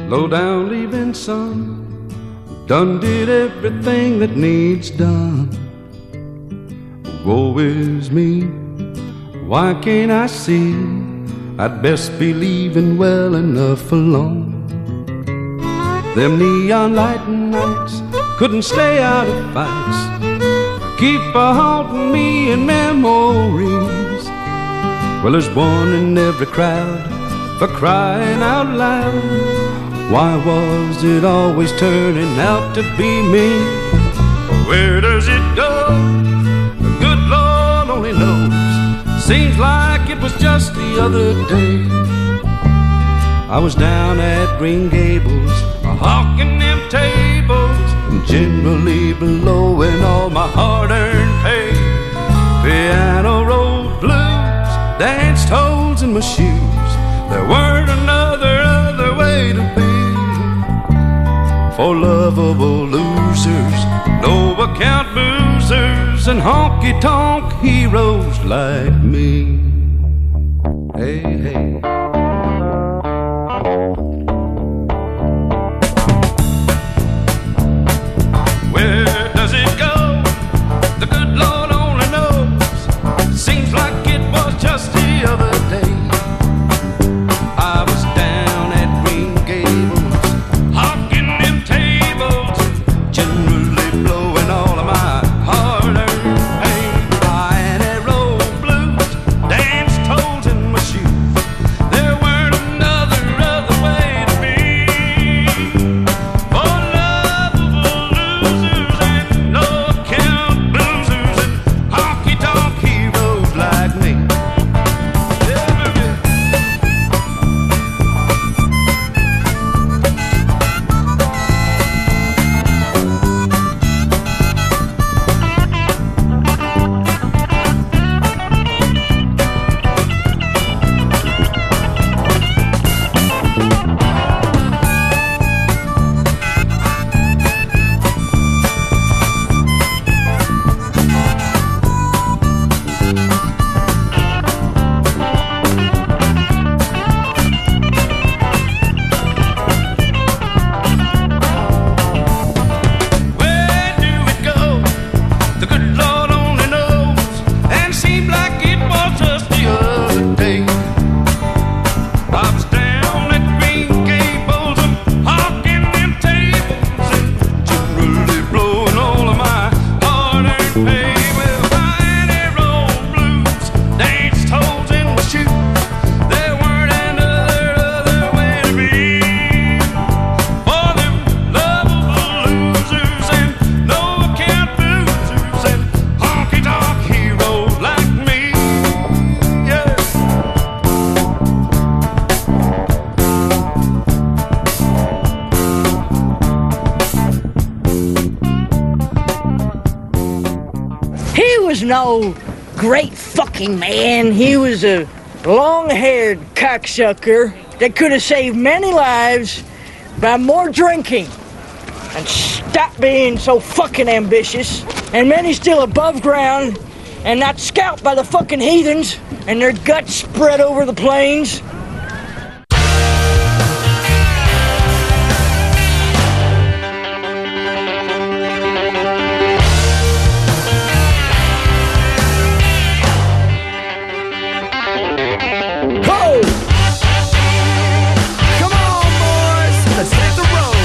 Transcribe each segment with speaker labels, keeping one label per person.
Speaker 1: low down leaving son, done did everything that needs done. Woe is me, why can't I see? I'd best be leaving well enough alone. Them neon light nights couldn't stay out of fights, keep haunting me in memories. Well, there's one in every crowd for crying out loud. Why was it always turning out to be me? Where does it go? The good Lord only knows. Seems like it was just the other day. I was down at Green Gables, hawking them tables, and generally blowing all my hard-earned pay. Piano rolled blues, danced holes in my shoes. There weren't other way to be. For lovable losers, no account boozers, and honky-tonk heroes like me. Hey, hey. Where does it go? The good Lord only knows. Seems like it was just the other day. I was down at Green Gables, hawking them tables, generally blowing all of my hard-earned pay. Piano blues, danced holes in my shoes. There weren't other way to be. For lovable losers and no-account boozers and honky-tonk heroes like me. Where do it go? The good Lord only knows. And seemed like it was just the other day. I was down at Green Gables and hawking them tables, and generally blowing all of my hard-earned pay. Well, piano blues, danced holes in my shoes. There weren't other way to be. For them lovable losers and no-account boozers and honky-tonk heroes like me. Yeah.
Speaker 2: He was no great fucking man. He was a long-haired cocksucker that could have saved many lives by more drinking and stop being so fucking ambitious, and many still above ground and not scalped by the fucking heathens and their guts spread over the plains. Ho!
Speaker 3: Come on, boys, let's hit the road.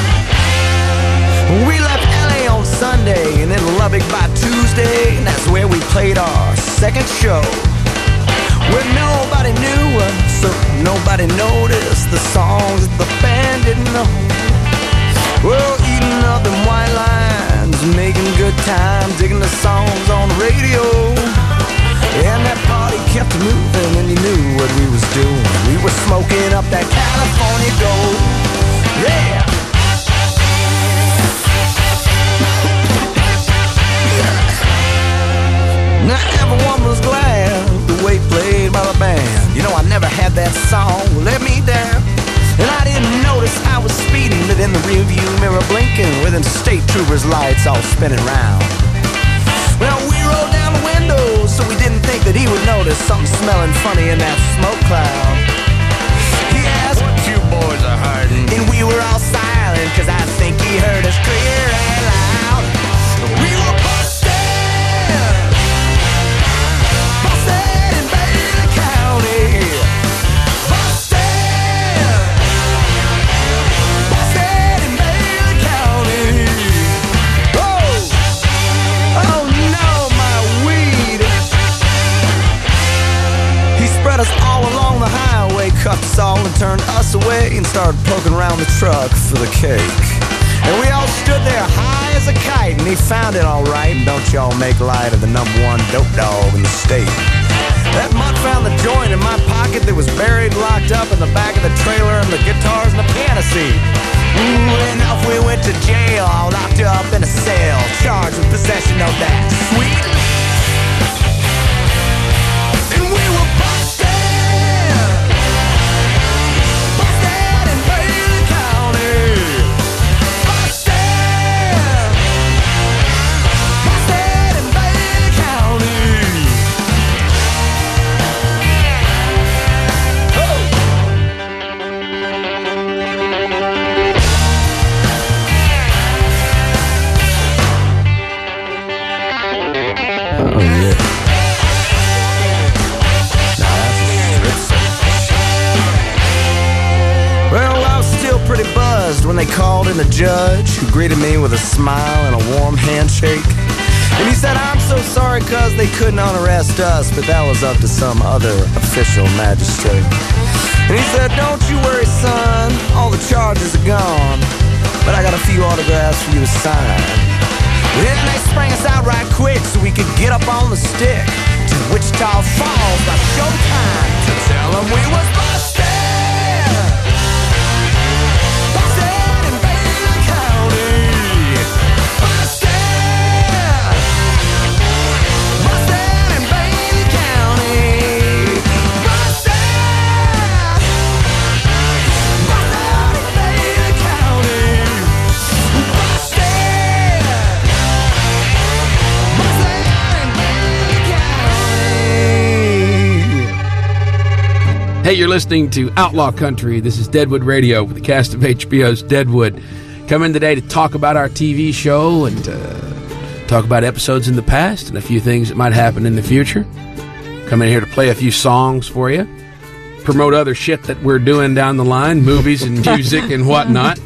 Speaker 3: We left LA on Sunday and in Lubbock by Tuesday, and that's where we played our second show. Where nobody knew us, so nobody noticed the songs that the band didn't know. Well, eating up them white lines, making good time, digging the songs on the radio. And that party kept moving and you knew what we was doing. We were smoking up that California gold. Yeah! Now everyone was glad the way played by the band. You know, I never had that song let me down. And I didn't notice I was speeding, but in the rearview mirror blinking with them state troopers' lights all spinning round. Well, we rolled down the windows so we didn't think that he would notice something smelling funny in that smoke cloud. He asked, "What you boys are hiding?" And we and turned us away and started poking around the truck for the cake. And we all stood there high as a kite, and he found it all right. And don't y'all make light of the #1 dope dog in the state. That mutt found the joint in my pocket that was buried, locked up in the back of the trailer, and the guitars and the piano seat. Ooh, and off we went to jail, all locked up in a cell, charged with possession of that sweet. And we were busted, busted in Bailey County, busted, busted in Bailey County.
Speaker 1: Oh, yeah.
Speaker 3: Well, I was still pretty buzzed when they called in the judge, who greeted me with a smile and a warm handshake. And he said, I'm so sorry cause they couldn't unarrest us, but that was up to some other official magistrate. And he said, don't you worry, son, all the charges are gone, but I got a few autographs for you to sign. Then they sprang us out right quick so we could get up on the stick to Wichita Falls by showtime to tell them we was busted. Busted in Bailey County. Busted. Busted in Bailey County. Busted. Busted in Bailey County. Busted.
Speaker 4: Hey, you're listening to Outlaw Country. This is Deadwood Radio with the cast of HBO's Deadwood. Come in today to talk about our TV show and talk about episodes in the past and a few things that might happen in the future. Come in here to play a few songs for you. Promote other shit that we're doing down the line, movies and music and whatnot.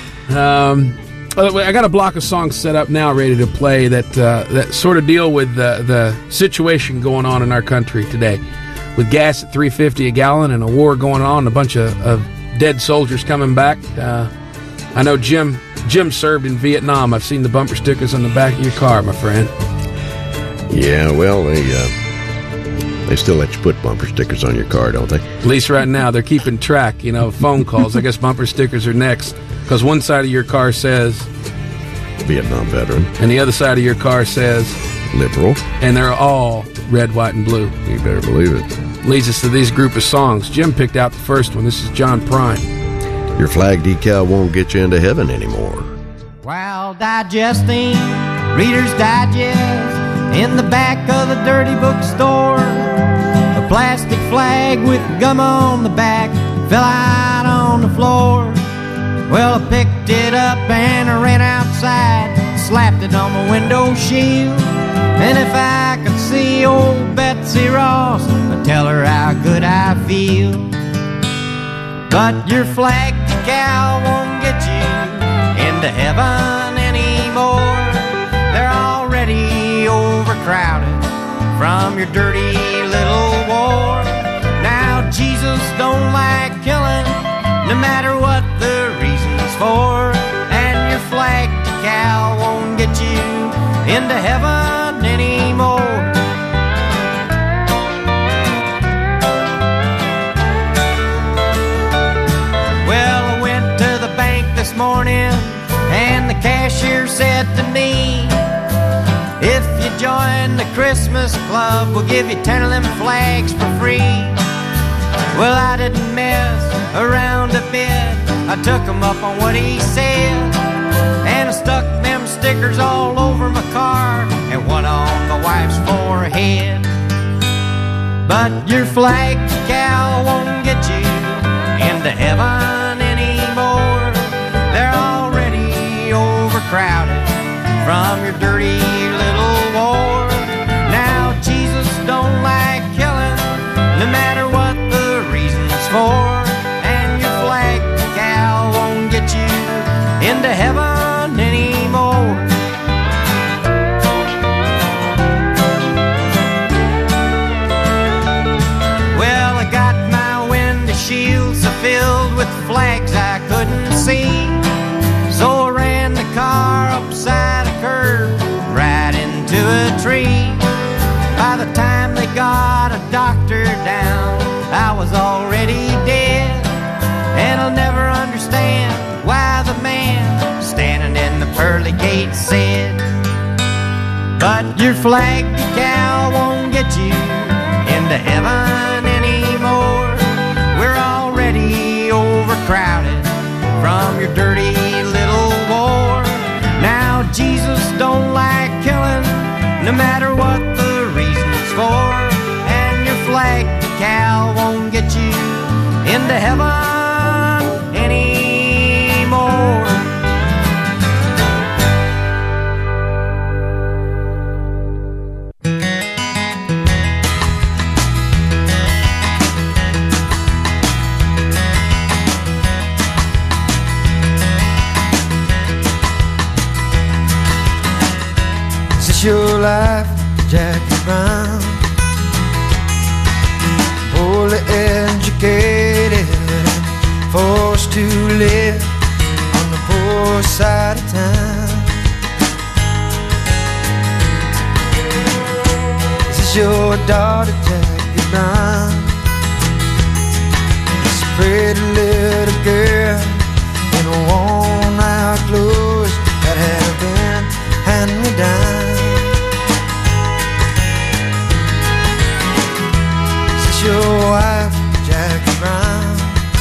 Speaker 4: I got a block of songs set up now ready to play that sort of deal with the situation going on in our country today. With gas at $3.50 a gallon and a war going on, a bunch of dead soldiers coming back. I know Jim served in Vietnam. I've seen the bumper stickers on the back of your car, my friend.
Speaker 5: Yeah, well, they still let you put bumper stickers on your car, don't they?
Speaker 4: At least right now, they're keeping track, phone calls. I guess bumper stickers are next. Because one side of your car says
Speaker 5: Vietnam veteran.
Speaker 4: And the other side of your car says
Speaker 5: liberal.
Speaker 4: And they're all red, white, and blue.
Speaker 5: You better believe it.
Speaker 4: Leads us to these group of songs. Jim picked out the first one. This is John Prine.
Speaker 5: Your flag decal won't get you into heaven anymore.
Speaker 6: While digesting Reader's Digest in the back of the dirty bookstore, a plastic flag with gum on the back fell out on the floor. Well, I picked it up and I ran outside, slapped it on my window shield. And if I could see old Betsy Ross, I'd tell her how good I feel. But your flag decal won't get you into heaven anymore. They're already overcrowded from your dirty little war. Now Jesus don't like killing, no matter what the reason's for. And your flag decal won't get you into heaven anymore. Well, I went to the bank this morning and the cashier said to me, if you join the Christmas club, we'll give you 10 of them flags for free. Well, I didn't mess around a bit. I took him up on what he said, and I stuck them stickers all over my car and one on my wife's forehead. But your flag decal won't get you into heaven anymore. They're already overcrowded from your dirty little war. Now Jesus don't like killing, no matter what the reason's for. And your flag decal won't get you into heaven anymore. Well, I got my me. So I ran the car upside a curve, right into a tree. By the time they got a doctor down, I was already dead. And I'll never understand why the man standing in the pearly gate said, but your flag decal won't get you into heaven anymore. We're already overcrowded from your dirty little war. Now Jesus don't like killing, no matter what the reason's for. And your flag decal won't get you into heaven anymore.
Speaker 3: Is this your life, Jackie Brown? Poorly educated, forced to live on the poor side of town. Is this your daughter, Jackie Brown? This pretty little girl in worn out clothes that have been handed me down. Is this your wife, Jackie Brown?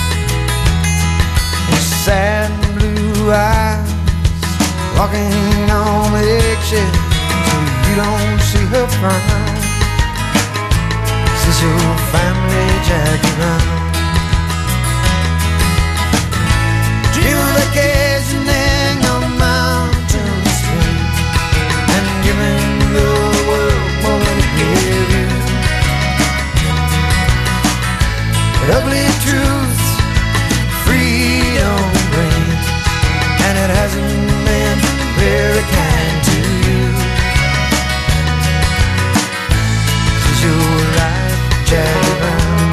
Speaker 3: Sad and blue eyes, walking on eggshells so you don't see her frown. Is this your family, Jackie Brown? Dream of vacationing on mountain street and giving the world more than it gave you. But ugly truths freedom brings, and it hasn't been very kind to you. This is your life, Jackie Brown.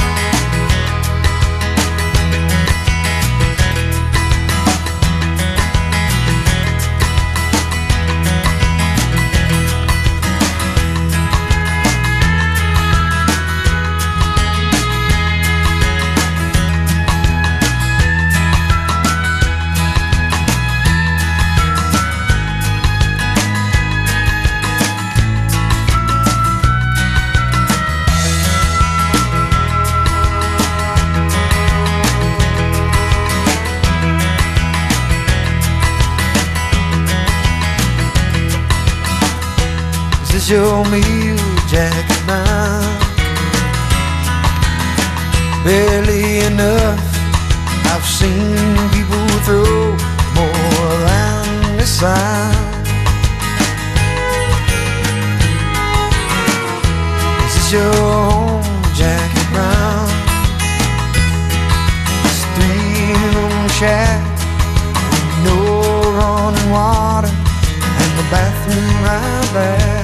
Speaker 3: Is this your meal, Jackie Brown? Barely enough. I've seen people throw more than the sign. Is this your home, Jackie Brown? This three-room shack with no running water and the bathroom right there.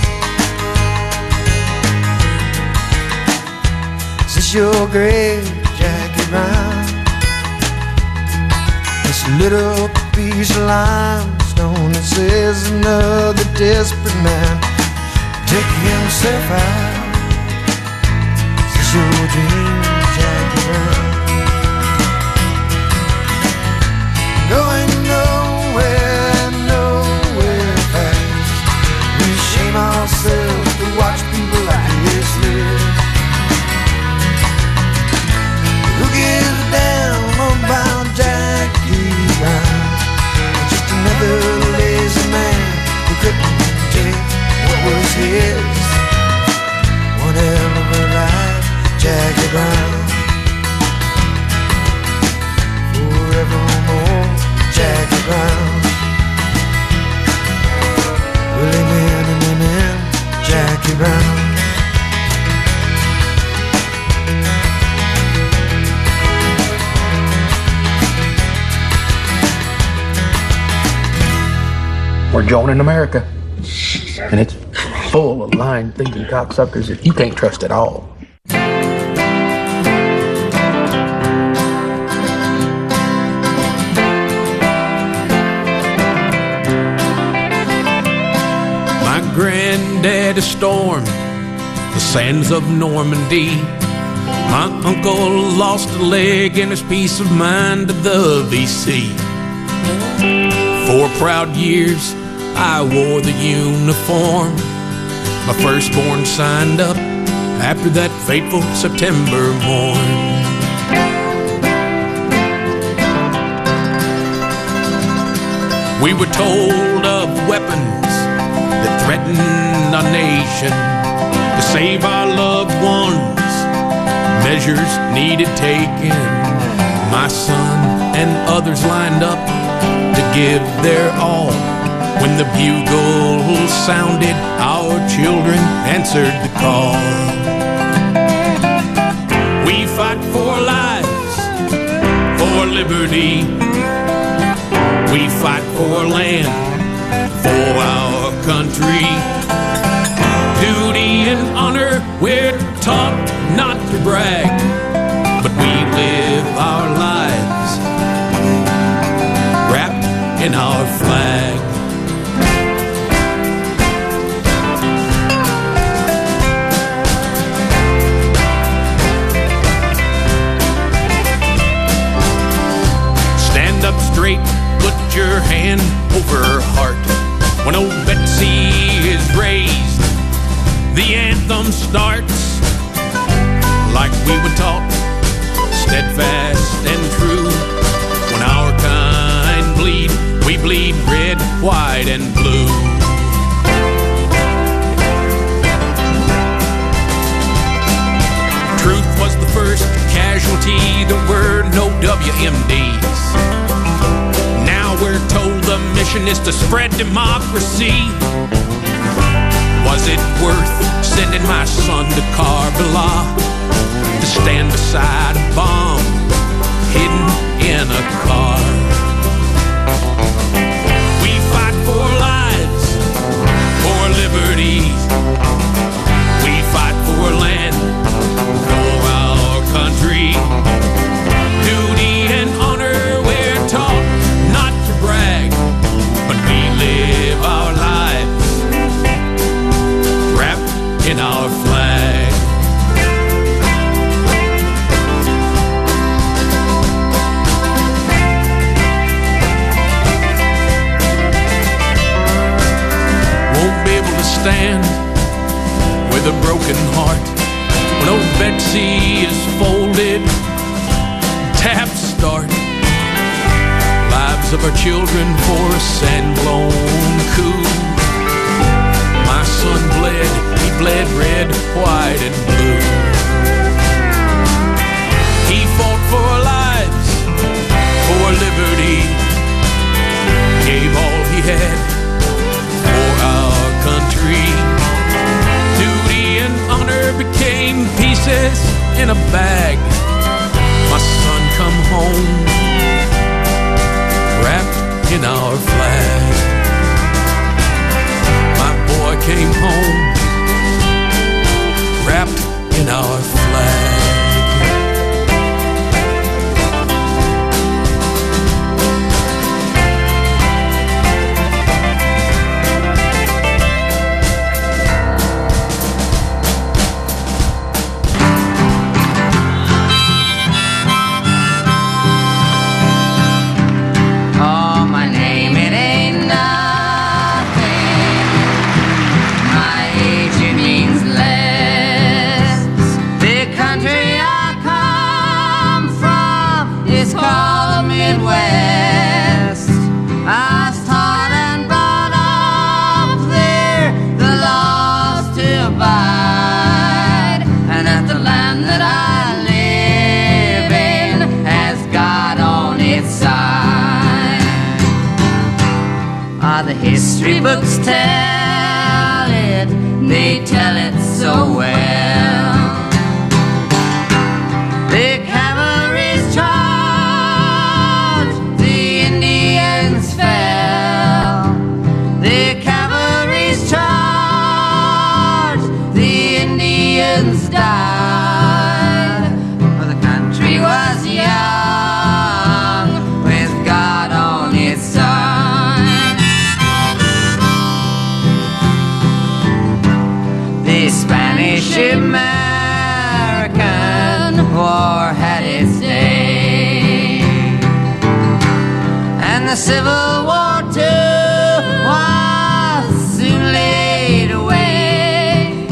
Speaker 3: Is this your grave, Jackie Brown? This little piece of limestone that says another desperate man took himself out. Is this your dream, Jackie Brown? Going nowhere, nowhere fast. We shame ourselves to watch people like this live. Who gives a damn about Jackie Brown? Just another lazy man who couldn't take what was his. One hell of a life, Jackie Brown. Forevermore, Jackie Brown. Willie man and women, Jackie Brown.
Speaker 4: We're joining America. And it's full of lying, thieving cocksuckers that you can't trust at all.
Speaker 7: granddaddy stormed the sands of Normandy. My uncle lost a leg and his peace of mind to the VC. 4 proud years I wore the uniform. My firstborn signed up after that fateful September morn. We were told of weapons that threatened our nation. To save our loved ones, measures needed taken. My son and others lined up to give their all. When the bugle sounded, our children answered the call. We fight for lives, for liberty. We fight for land, for our country. Duty and honor, we're taught not to brag, but we live our lives wrapped in our flag. Stand up straight, put your hand over her heart. When old Betsy is raised, the anthem starts. Like we were taught, steadfast and true. When our kind bleed, we bleed red, white, and blue. Truth was the first casualty, there were no WMDs. Now we're told the mission is to spread democracy. Was it worth sending my son to Karbala to stand beside a bomb hidden in a car? We fight for lives, for liberty. We fight for land, for our country. Duty and honor, we're taught not to brag, but we live our lives wrapped in our flag. Won't be able to stand with a broken heart when old Betsy is folded. Taps start. Lives of our children for a sand-blown coup. My son bled, he bled red, white, and blue. He fought for our lives, for liberty. Gave all he had for our country. Duty and honor became pieces in a bag. My son come home, wrapped in our flag. My boy came home, wrapped in our flag.
Speaker 8: History books tell it, they tell it so well. The cavalry's charged, the Indians fell. The cavalry's charged, the Indians died. For the country was young, with God on its side. American war had its day, and the Civil War too was soon laid away,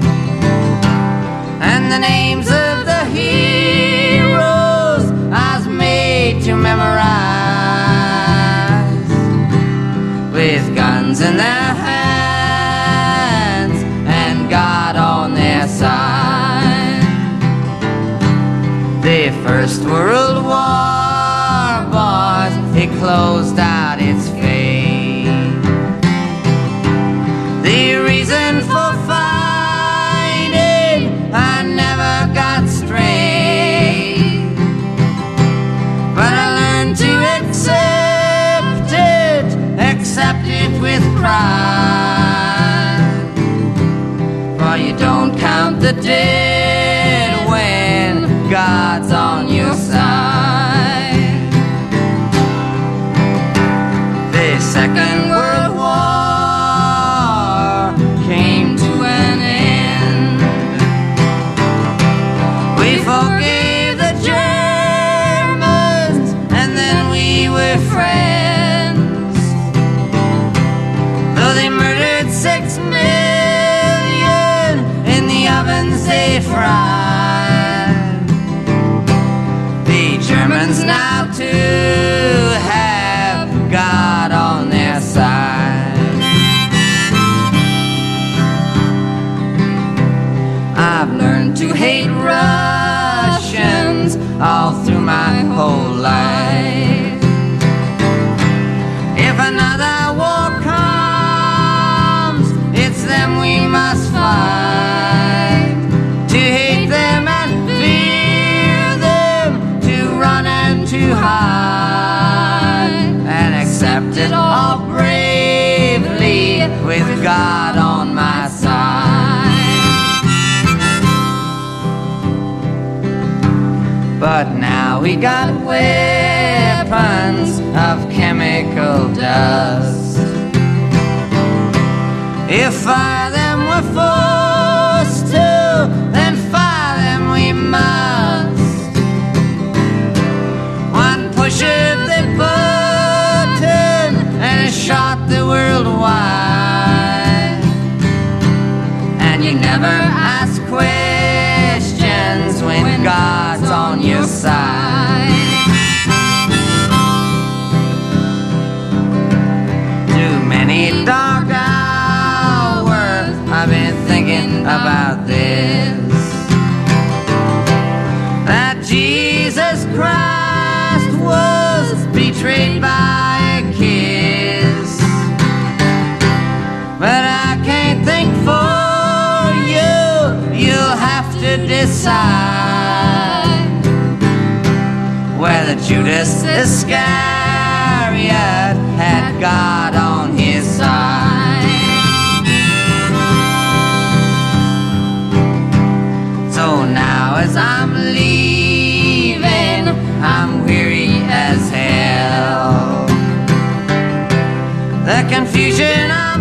Speaker 8: and the names of the heroes I was made to memorize, with guns in their hands and God on their side. The First World War, boys, it closed out its fate. The reason for fighting I never got straight, but I learned to accept it with pride. For you don't count the dead when God's on your side. The Second World War came to an end. We forgave the Germans and then we were friends. Though they murdered 6 million in the ovens they fried, the Germans now too have God on their side. I've learned to hate Russians all through my whole life. If another war comes, it's them we must fight. To hate them and fear them, to run and to hide, and accept it all bravely with God on my side. But now we got weapons of chemical dust. If fire them we're forced to, then fire them we must. One push of the button and it shot the world wide. And you never ask questions when God's on your side. Too many dark hours I've been thinking about this, that Jesus Christ was betrayed by a kiss. But I can't think for you, you'll have to decide whether Judas Iscariot had God on his side. So now as I'm leaving, I'm weary as hell. The confusion I'm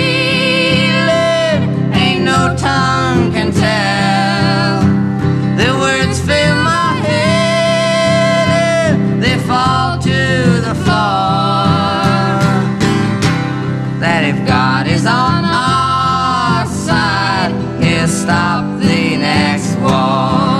Speaker 8: feeling ain't no tongue can tell. The words fill my head and they fall to the floor. That if God is on our side, he'll stop the next war.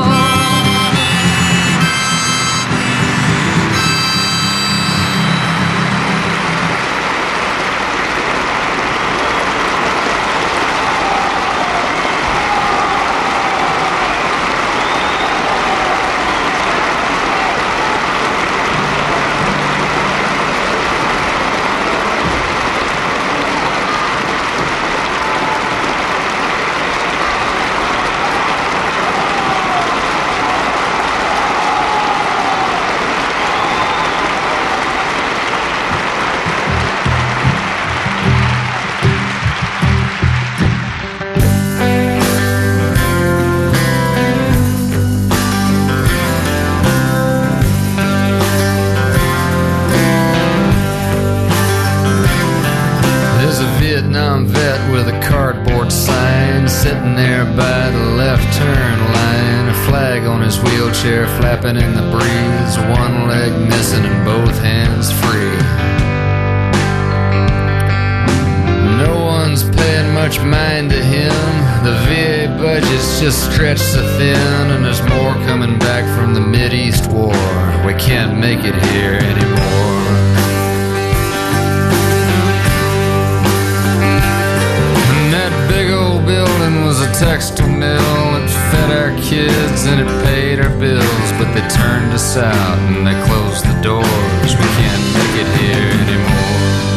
Speaker 9: Vietnam vet with a cardboard sign sitting there by the turn line, a flag on his wheelchair flapping in the breeze, one leg missing and both hands free. No one's paying much mind to him. The VA budget's just stretched so thin, and there's more coming back from the Mideast war. We can't make it here anymore. And that big old building was a textile mill. It fed our kids and it paid our bills, but they turned us out and they closed the doors. We can't make it here anymore.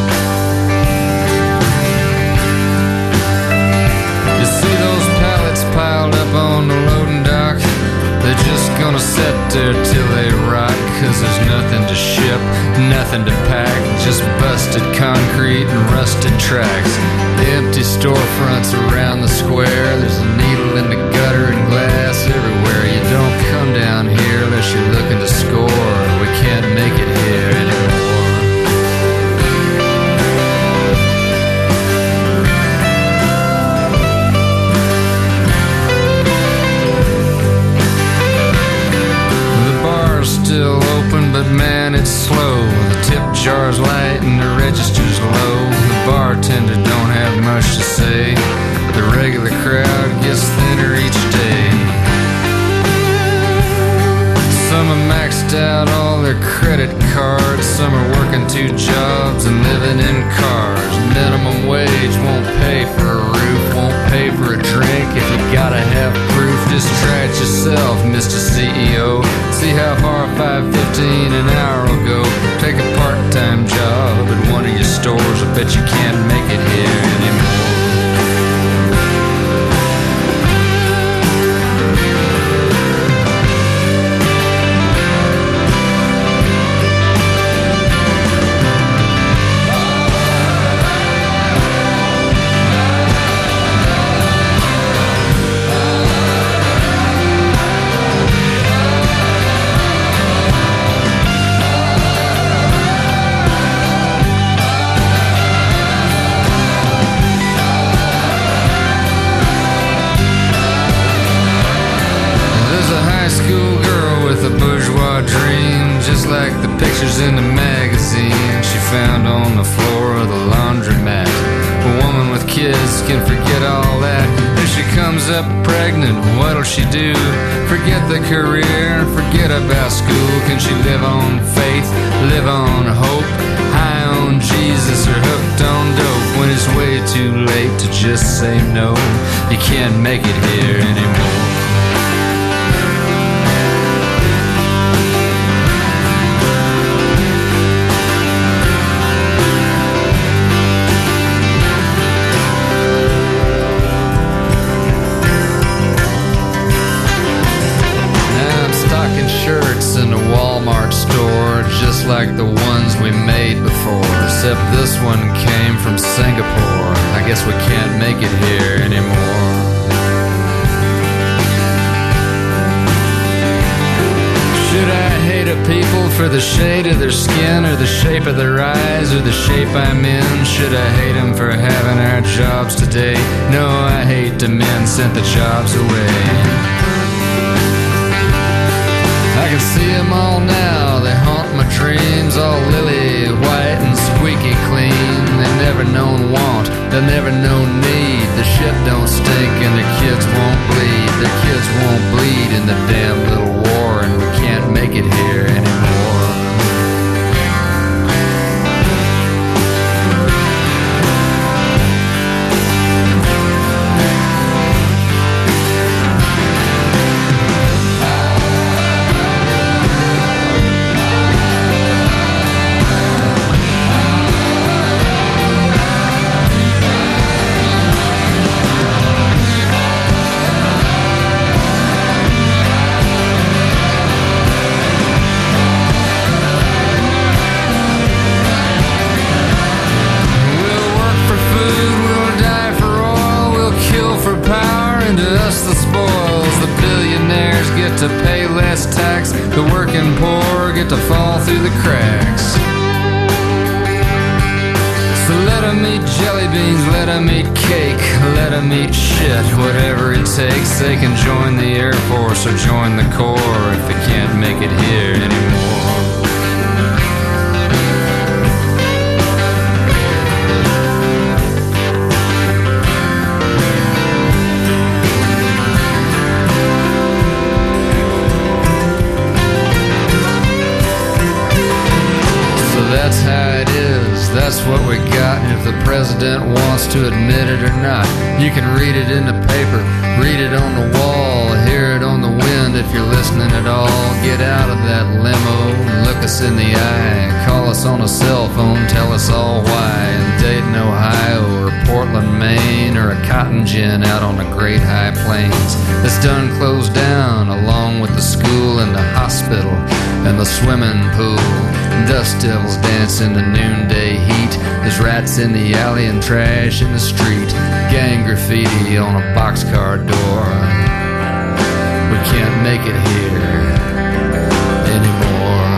Speaker 9: You see those pallets piled up on the loading dock? They're just gonna sit there till they rot, 'cause there's nothing to ship, nothing to pack, just busted concrete and rusted tracks. The empty storefronts around the square, there's a needle in the gutter and glass everywhere. You don't come down here unless you're looking to score. We can't make it here anymore. Still open, but man, it's slow. The tip jar's light and the register's low. The bartender don't have much to say. The regular crowd gets thinner each day. Some are maxed out all their credit cards. Some are working 2 jobs and living in cars. Minimum wage won't pay for a roof, won't pay for a drink. If you gotta have proof, just try it yourself, Mr. CEO. See how far 5.15 an hour will go. Take a part-time job at one of your stores. I bet you can't make it here anymore. Like the pictures in the magazine she found on the floor of the laundromat. A woman with kids can forget all that. If she comes up pregnant, what'll she do? Forget the career, forget about school. Can she live on faith, live on hope? High on Jesus or hooked on dope? When it's way too late to just say no, you can't make it here anymore. In a Walmart store, just like the ones we made before, except this one came from Singapore. I guess we can't make it here anymore. Should I hate a people for the shade of their skin, or the shape of their eyes, or the shape I'm in? Should I hate them for having our jobs today? No, I hate the men sent the jobs away. I can see them all now, they haunt my dreams, all lily white and squeaky clean. They've never known want, they've never known need. The shit don't stink and their kids won't bleed. Their kids won't bleed in the damn little war, and we can't make it here anymore. To pay less tax, the working poor get to fall through the cracks. So let Let 'em eat jelly beans, let 'em eat cake, let 'em eat shit, whatever it takes. They can join the Air Force or join the Corps if they can't make it here anymore. That's how it is, that's what we got. If the president wants to admit it or not, you can read it in the paper, read it on the wall, hear it on the wind. If you're listening at all, get out of that limo, look us in the eye, call us on a cell phone, tell us all why. In Dayton, Ohio, or Portland, Maine, or a cotton gin out on the Great High Plains. It's done closed down, along with the school and the hospital and the swimming pool. Dust devils dance in the noonday heat. There's rats in the alley and trash in the street. Gang graffiti on a boxcar door. We can't make it here anymore.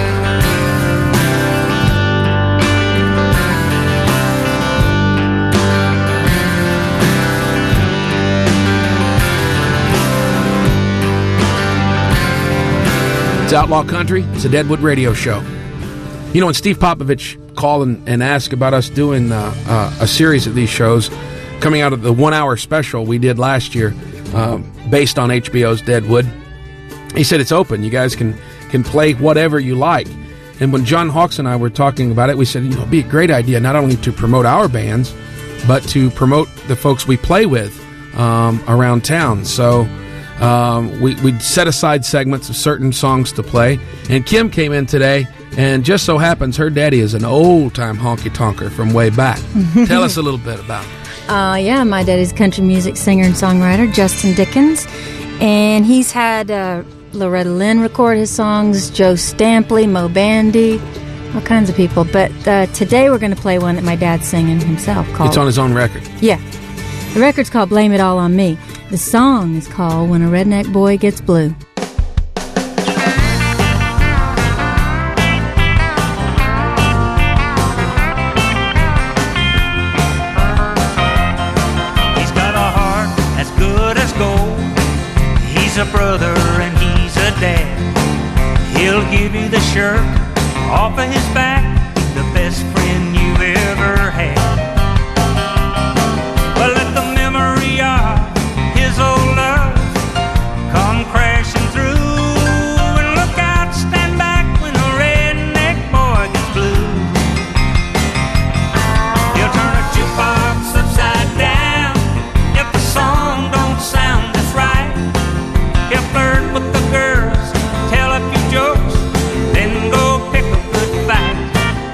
Speaker 4: It's Outlaw Country. It's a Deadwood radio show. You know, when Steve Popovich called and asked about us doing a series of these shows coming out of the 1 hour special we did last year based on HBO's Deadwood, he said it's open. You guys can play whatever you like. And when John Hawkes and I were talking about it, we said, you know, it'd be a great idea not only to promote our bands, but to promote the folks we play with around town. So we'd set aside segments of certain songs to play. And Kim came in today, and just so happens her daddy is an old-time honky-tonker from way back. Tell us a little bit about him.
Speaker 10: Yeah, my daddy's a country music singer and songwriter, Justin Dickens. And he's had Loretta Lynn record his songs, Joe Stampley, Mo Bandy, all kinds of people. But today we're going to play one that my dad's singing himself.
Speaker 4: It's on his own record.
Speaker 10: Yeah. The record's called Blame It All on Me. The song is called When a Redneck Boy Gets Blue.
Speaker 11: He's got a heart as good as gold. He's a brother and he's a dad. He'll give you the shirt off of his back, the best friend you've ever had. Well, let the memory of his old love come crashing through, and look out, stand back when the redneck boy gets blue. He'll turn a jukebox upside down if the song don't sound just right. He'll flirt with the girls, tell a few jokes, then go pick a good fight.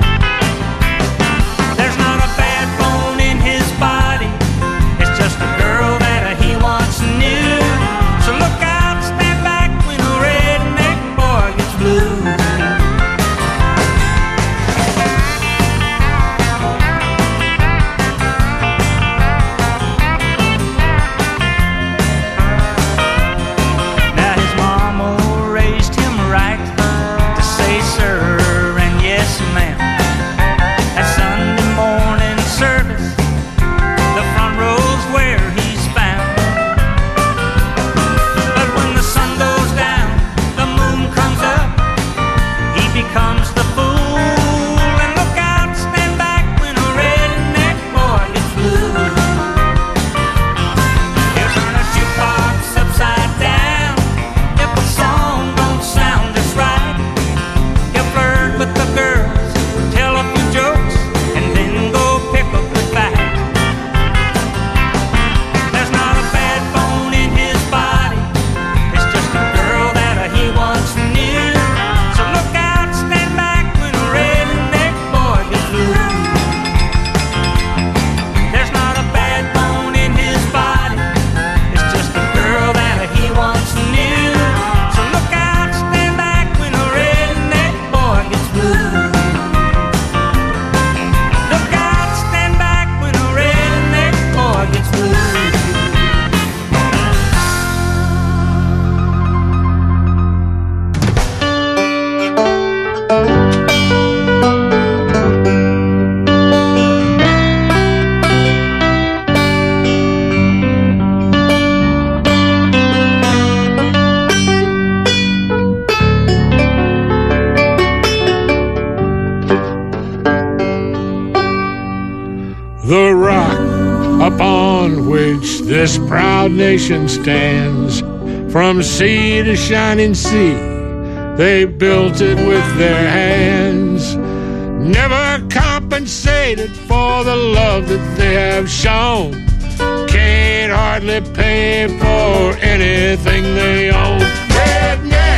Speaker 12: this proud nation stands. From sea to shining sea, they built it with their hands. Never compensated for the love that they have shown. Can't hardly pay for anything they own. Redneck,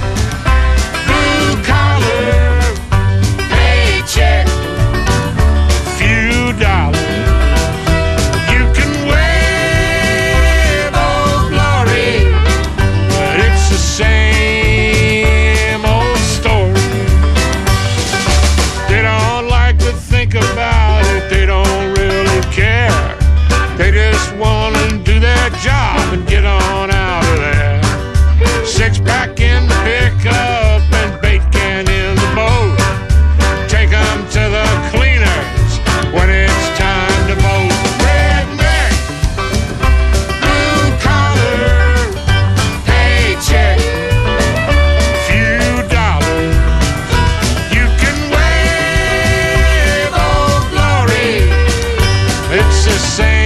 Speaker 12: blue collar, paycheck, few dollars. You can wave old glory, but it's the same old story. They don't like to think about it, they don't really care. They just want to do their job and get on out of there. Six-pack in the pickup and bait can in the boat. Take 'em to the cleaners when it's time to mow. Redneck, blue collar, paycheck, few dollars. You can wave old glory, it's the same.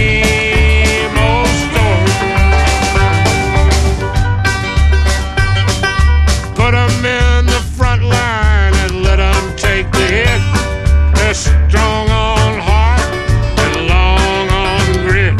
Speaker 12: Strong on heart and long on grit.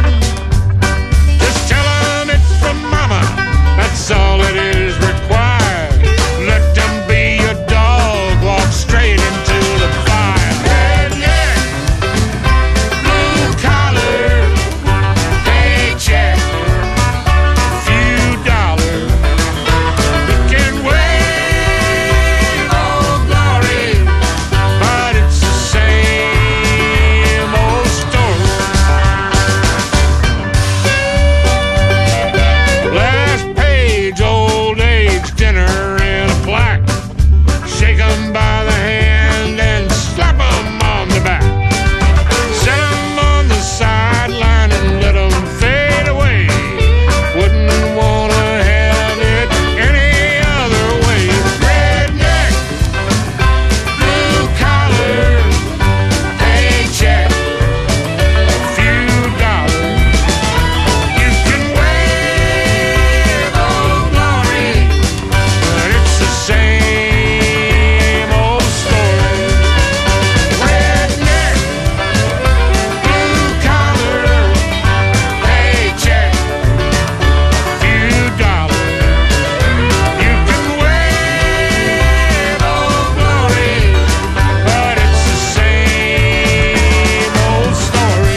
Speaker 12: Just tell them it's from mama, that's all it is required. Let them be your dog, walk straight into the fire. Redneck, blue collar, paycheck, few dollars. You can wave old glory, but it's the same old story. Last page, old age dinner in a plaque. Shake 'em by the hand and slap 'em on the back. Set 'em on the sideline and let 'em fade away. Wouldn't wanna have it any other way. Redneck, blue collar, paycheck, few dollars. You can wave old glory, but it's the same old story. Redneck, blue collar, paycheck, few dollars. You can wave old glory, but it's the same old story.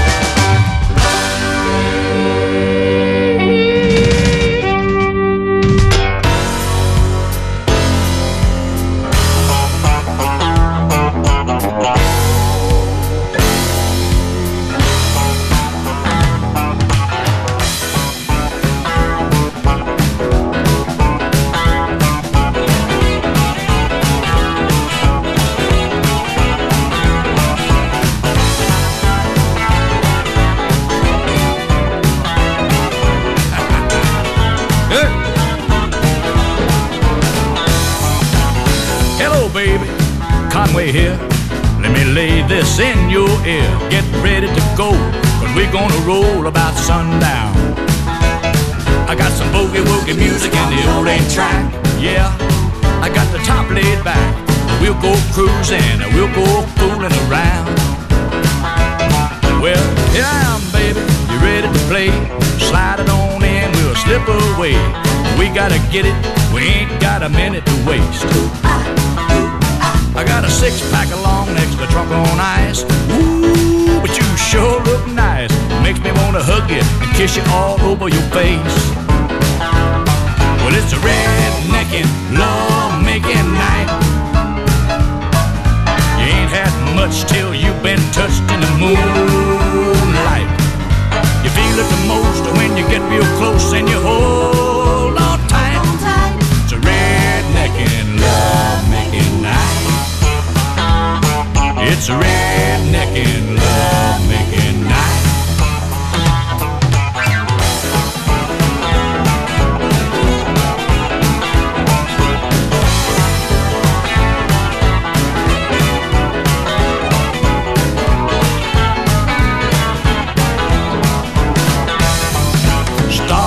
Speaker 11: Hello, baby, Conway here. Let me lay this in your ear. Get ready to go, cause we're gonna roll about sundown. I got some boogie-woogie music and the old 8-track. Yeah, I got the top laid back. We'll go cruising, we'll go fooling around. Well, here I am, baby, you ready to play? Slide it on in, we'll slip away. We gotta get it, we ain't got a minute to waste. I got a 6-pack along next to trunk on ice. Ooh, but you sure look nice. Makes me wanna hug you and kiss you all over your face. Well, it's a redneckin', love-making night. You ain't had much till you've been touched in the moonlight. You feel it the most when you get real close and you hold on tight. It's a redneckin', love-making night. It's a redneckin', love-making night.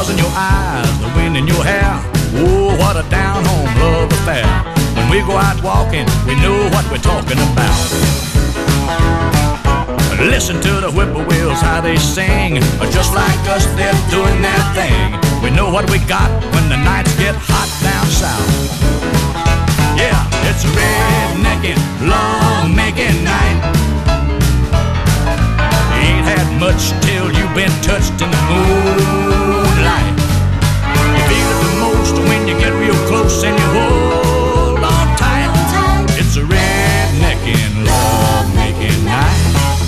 Speaker 13: stars in your eyes, the wind in your hair. Oh, what a down-home love affair. When we go out walking, we know what we're talking about. Listen to the whippoorwills, how they sing. Just like us, they're doing their thing. We know what we got when the nights get hot down south. Yeah, it's a redneckin', love-making night. You ain't had much till you've been touched in the moonlight. You feel it the most when you get real close and you hold on tight. It's a redneckin', love-making night.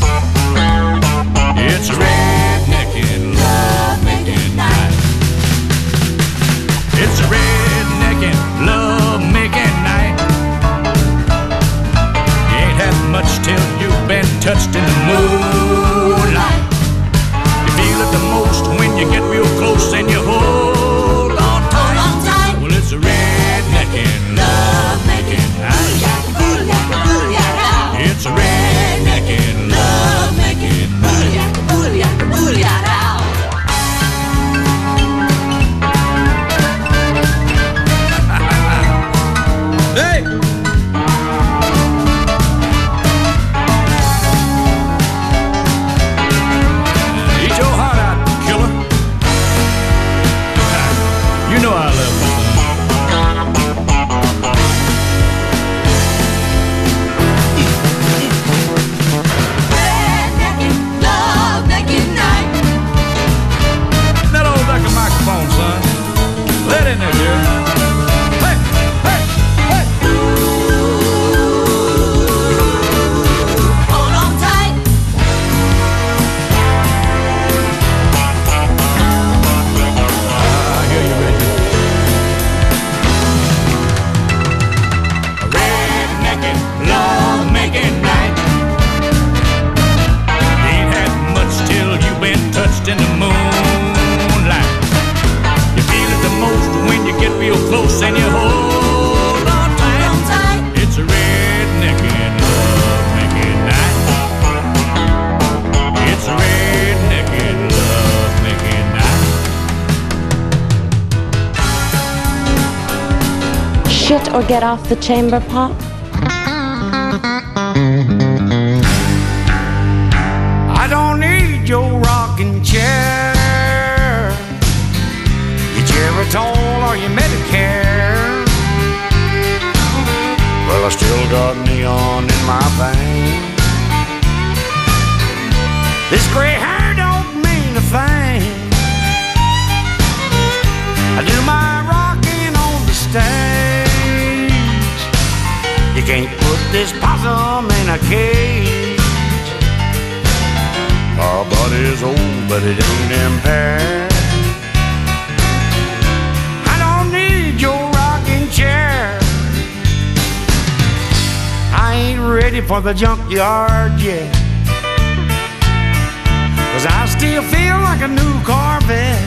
Speaker 13: It's a redneckin', love-making night. It's a redneckin', love-making night. You ain't had much till you've been touched in the moonlight. You feel it the most when you get real close and you hold on tight. Well, it's a redneckin', love-making night. It's a redneckin', love-making night. Hey! Eat your heart out, killer. You know I love you. That old duck a microphone, son. Let in there, dear. Hey, hey, hey.
Speaker 8: Hold on tight.
Speaker 13: I hear you, Reggie. A redneckin', love-making night. Ain't had much till you've been touched in the moonlight. You feel it the most when you get real close and you hold on tight. It's a redneckin', love-making night. It's a redneckin', love-making night.
Speaker 14: Shit or get off the chamber pot?
Speaker 3: I don't need your rocking chair, your Geritol or your Medicare. Well, I still got neon in my veins. This gray hair don't mean a thing. I do my rocking on the stage. You can't put this possum in a cage. My body's old, but it ain't impaired. I don't need your rocking chair. I ain't ready for the junkyard yet, 'cause I still feel like a new Corvette.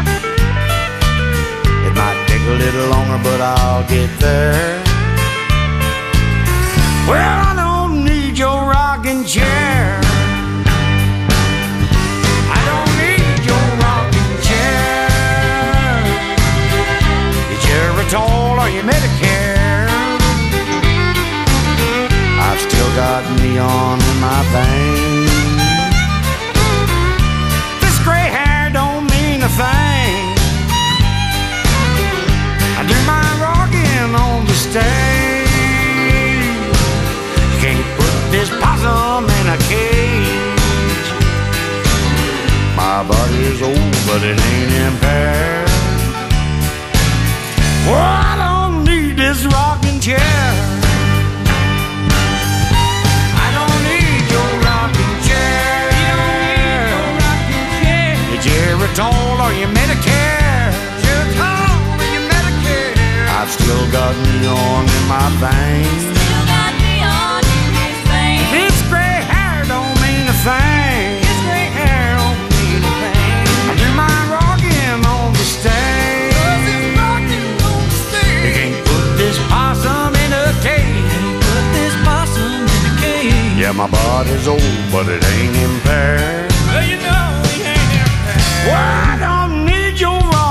Speaker 3: It might take a little longer, but I'll get there. Well, I don't need your rocking chair. I don't need your rocking chair, your Geritol or your Medicare. I've still got neon in my veins. This gray hair don't mean a thing. I do my rocking on the stage. Can't put this possum in a cage. My body's old, but it ain't impaired. Well, I don't need this rocking chair. I don't need your rocking chair. Your Geritol or your Medicare. Geritol or your Medicare. I've still got neon in my veins.
Speaker 8: Still got neon in his veins.
Speaker 3: This gray hair don't mean a thing. This gray hair don't mean a thing. I do my rocking on the stage. You can't put this possum in a cage. Put this possum in a cage. Yeah, my body's old, but it ain't impaired. Well, you know it ain't impaired. Well, I don't need your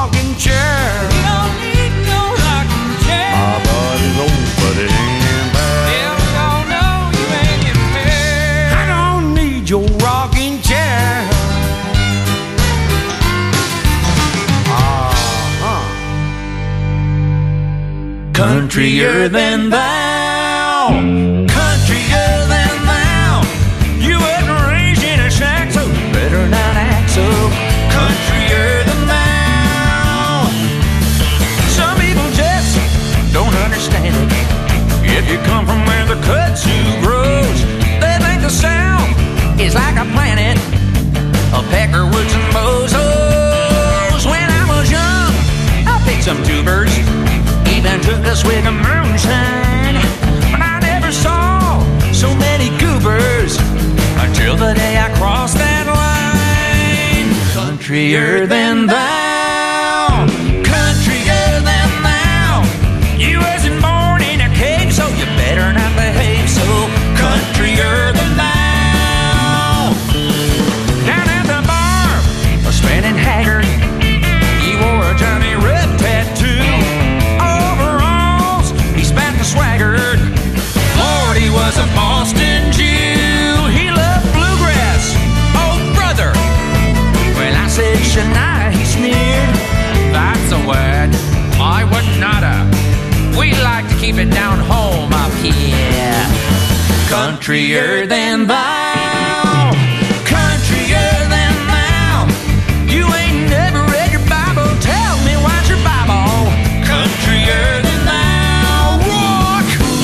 Speaker 13: Countryer than thou, countryer than thou. You wasn't raised in a shack, so you better not act so countryer than thou. Some people just don't understand it. If you come from where the kudzu grows, they think the South is like a planet of peckerwoods and bozos. When I was young, I picked some tubers, even took a swig of moonshine, but I never saw so many goobers until the day I crossed that line. Countryer than thou, countryer than thou. You wasn't born in a cave, so you better not behave so countryer than thou. Down at the bar, spinning haggard, he wore a Johnny Red tattoo. Overalls, he spat and swaggered. Lord, he was a Boston Jew. He loved bluegrass, oh brother. When I said Shania, he sneered. That's a word I would not have. We like to keep it down home up here. Countryer than thou, countryer than thou. You ain't never read your Bible. Tell me what's your Bible. Countryer than thou. Rock.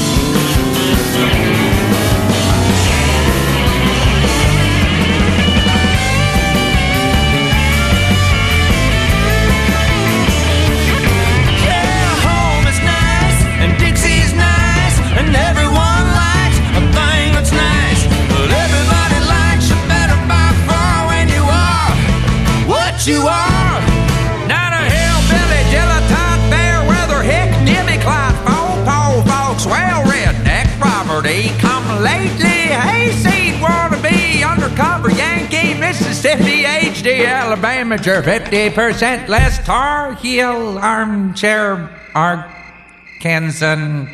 Speaker 13: Yeah, home is nice and Dixie's nice and everyone likes a thing that's nice. But everybody likes you better by far when you are what you are. Not a hillbilly dilettante, fair weather hick, Jimmy Clyde, pole folks, well redneck property. Come lately, hayseed wannabe, undercover Yankee, Mississippi, HD, Alabama, 50% less Tar Heel, armchair, Arkansas.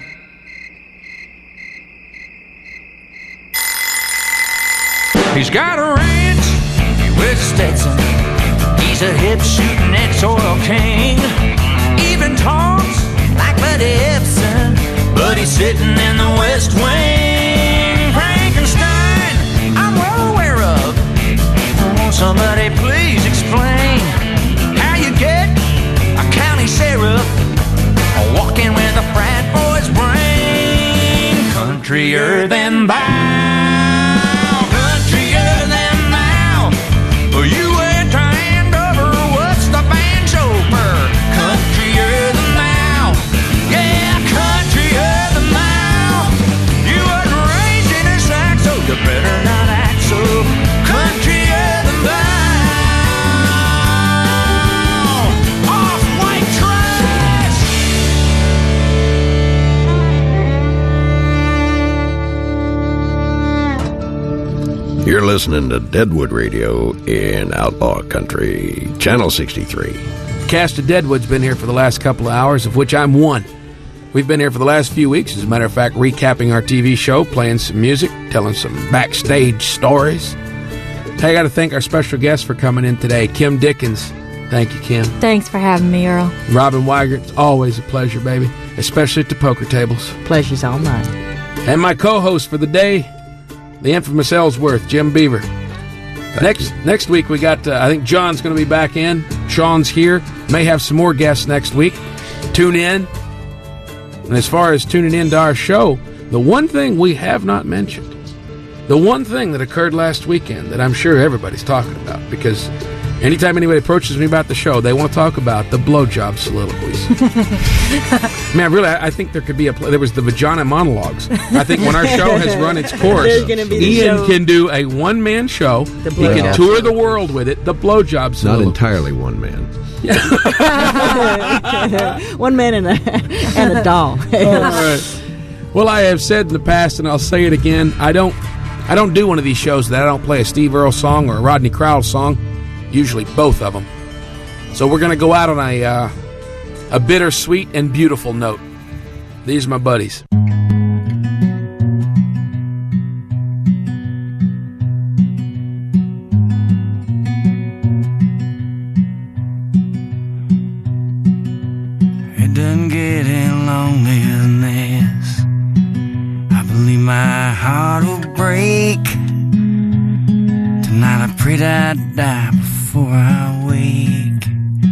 Speaker 13: He's got a ranch with Stetson. He's a hip-shooting ex-oil king. Even talks like Buddy Epson, but he's sitting in the West Wing. Frankenstein, I'm well aware of. Won't somebody please explain how you get a county sheriff walking with a frat boy's brain? Countryer than thou, countryer than thou. You ain't trying over what's the band chauffeur. Countryer than thou, yeah, countryer than thou. You wasn't raised in a shack, so you better not act so countryer than thou. Off-white trash.
Speaker 5: You're listening to Deadwood Radio in Outlaw Country, Channel 63.
Speaker 4: Cast of Deadwood's been here for the last couple of hours, of which I'm one. We've been here for the last few weeks, as a matter of fact, recapping our TV show, playing some music, telling some backstage stories. Hey, I got to thank our special guest for coming in today, Kim Dickens. Thank you, Kim.
Speaker 10: Thanks for having me, Earl.
Speaker 4: Robin Weigert, it's always a pleasure, baby, especially at the poker tables.
Speaker 15: Pleasure's all mine.
Speaker 4: And my co-host for the day, the infamous Ellsworth, Jim Beaver. Next week we got, I think John's going to be back in. Sean's here. May have some more guests next week. Tune in. And as far as tuning in to our show, the one thing we have not mentioned, the one thing that occurred last weekend that I'm sure everybody's talking about, because anytime anybody approaches me about the show, they want to talk about the blowjob soliloquies. Man, really, I think there could be there was the vagina monologues. I think when our show has run its course, Ian can do a one-man show. He can tour the world with it. The blowjob soliloquies.
Speaker 5: Not entirely one man.
Speaker 15: One man and a doll.
Speaker 4: All right. Well, I have said in the past, and I'll say it again, I don't do one of these shows that I don't play a Steve Earle song or a Rodney Crowell song. Usually both of them. So we're going to go out on a bittersweet and beautiful note. These are my buddies.
Speaker 3: It doesn't get any
Speaker 6: lonely than this. I believe my heart will break. Tonight I prayed I'd die before I wake.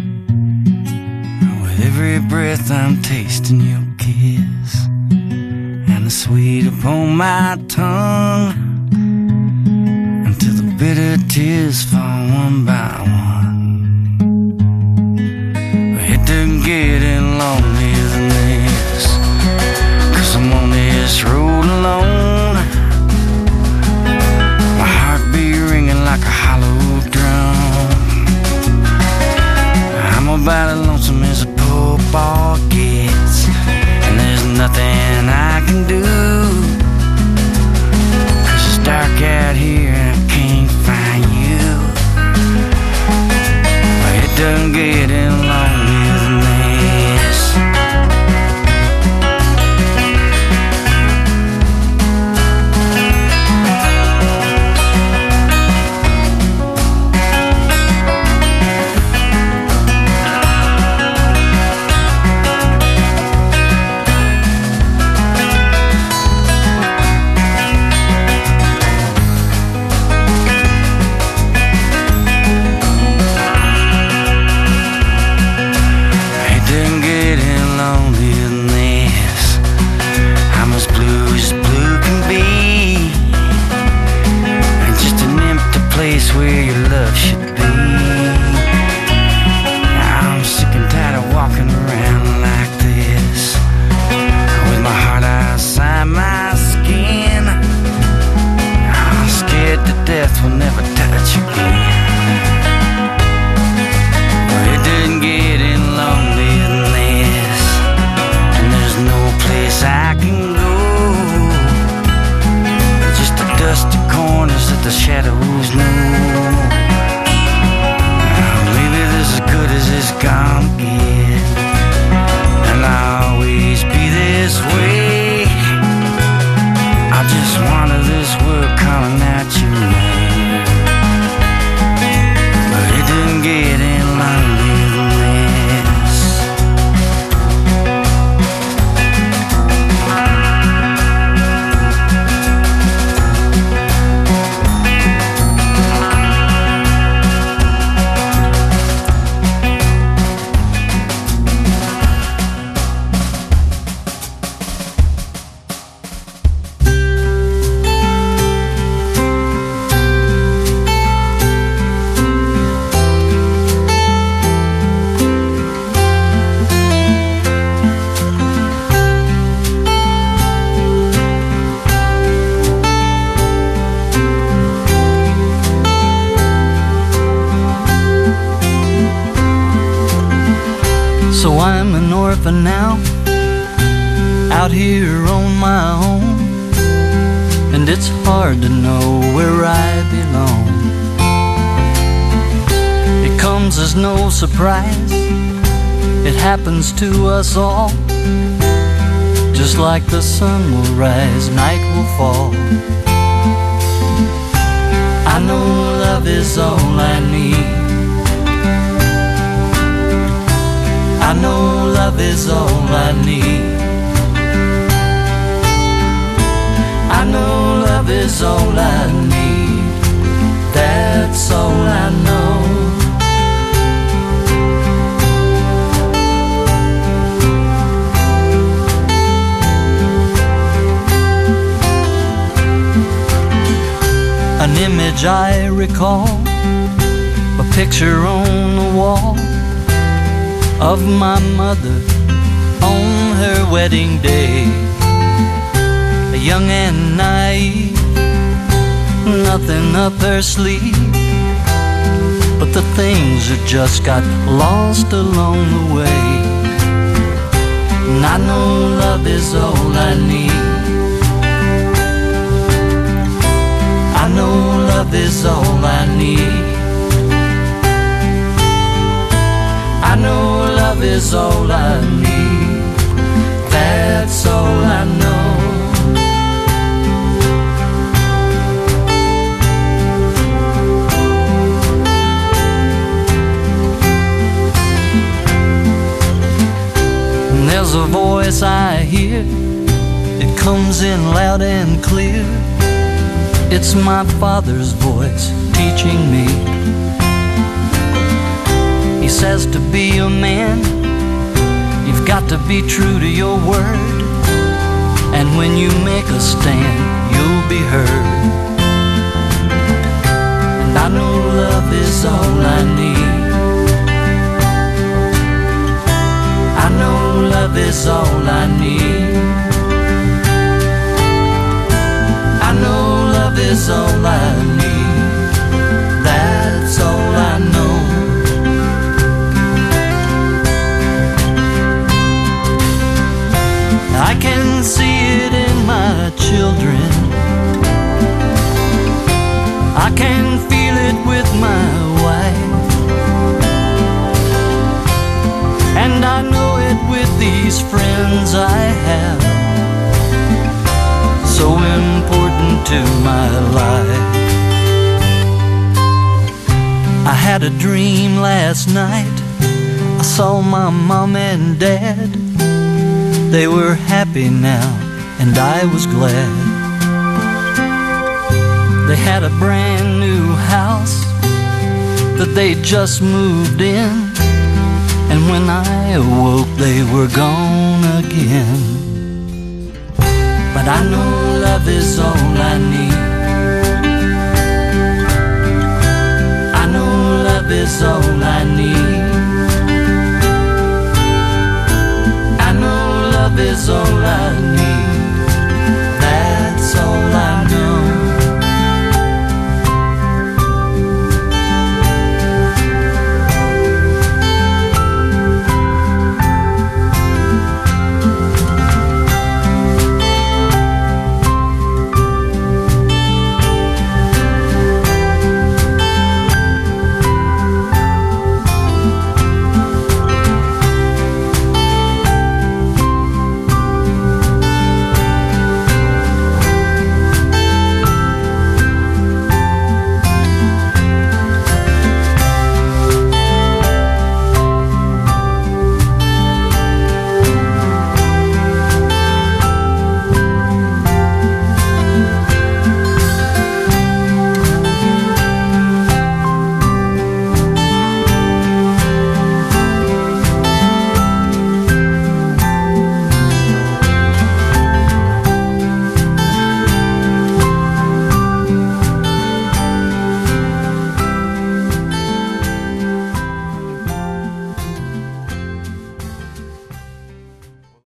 Speaker 6: With every breath I'm tasting your kiss, and the sweet upon my tongue, until the bitter tears fall one by one. It didn't get any lonelier than this, 'cause I'm on this road alone. My heart be ringing like a hollow drum. I'm about as lonesome as a poor boy gets, and there's nothing I can do, 'cause it's dark out here and I can't find you. It doesn't get any lonelier than this. Where your love should be. I'm sick and tired of walking around like this, with my heart outside my skin. I'm scared to death we'll never touch again. It didn't get any lonelier than this, and there's no place I can go, just the dusty corners that the shadows know. Maybe this is as good as it's gonna get, and I'll always be this way. I just wanted this world calling out your name, but it didn't get any lonelier than this. So I'm an orphan now, out here on my own, and it's hard to know where I belong. It comes as no surprise, it happens to us all. Just like the sun will rise, night will fall. I know love is all I need. I know love is all I need. I know love is all I need. That's all I know. An image I recall, a picture on the wall of my mother on her wedding day. Young and naive, nothing up her sleeve, but the things that just got lost along the way. And I know love is all I need. I know love is all I need. I know love is all I need. That's all I know.
Speaker 16: There's a voice I hear, it comes in loud and clear. It's my Father's voice teaching me. He says to be a man, you've got to be true to your word. And when you make a stand, you'll be heard. And I know love is all I need. I know love is all I need. I know love is all I need. That's all I know. I can see it in my children. I can feel it with my wife. And I know it with these friends I have, so important to my life. I had a dream last night. I saw my mom and dad. They were happy now, and I was glad. They had a brand new house that they just moved in. And when I awoke, they were gone again. But I know love is all I need. I know love is all I need.